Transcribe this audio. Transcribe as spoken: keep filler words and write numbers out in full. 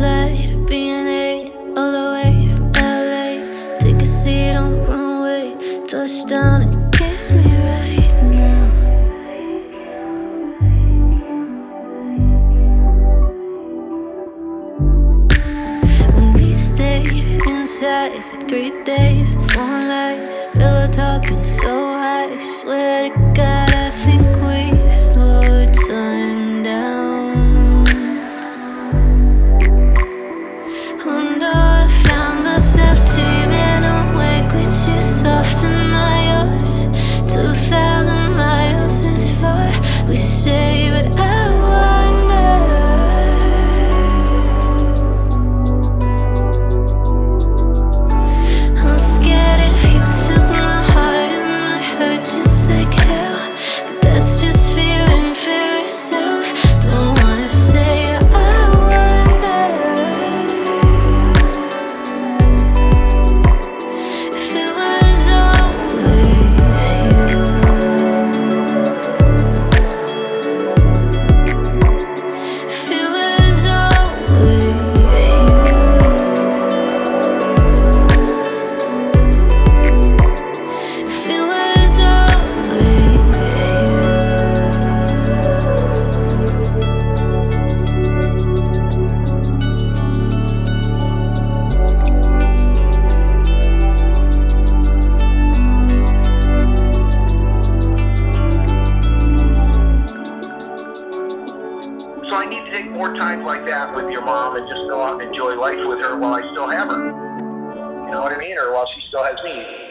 flight to B and A, all the way from L A. Take a seat on the runway, touch down and kiss me right now. When we stayed inside for three days, phone lights, pillow talking so high. Swear to God, I think we slowed time down. Oh no, I found myself dreaming awake with you soft in my ears. Two thousand miles is far, we say, but I wonder. I'm scared if you took my heart, it might hurt just like hell. But that's just fear and fear itself. Don't wanna say I wonder if it was always you. If it was always you. If it was always you. So I need to take more times like that with your mom and just go out and enjoy life with her while I still have her. You know what I mean? Or while she still has me.